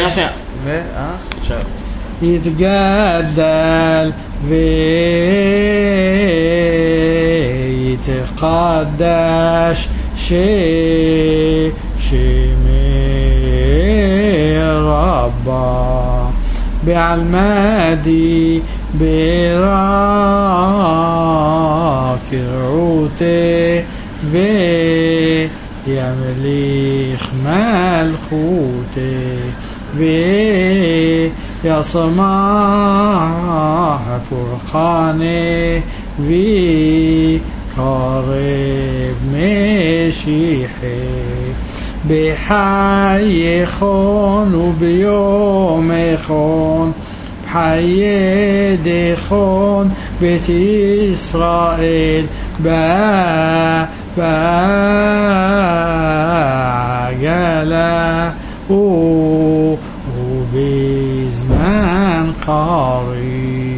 يتجدل ويتقدش شمي ربا بعلمادي براك رعوتي يمليخ ملخوتي يصمع فرقاني قارب مشيحي بحي خون وبيوم خون بحي دخون بيت إسرائيل بعجلة وبزمان قريب.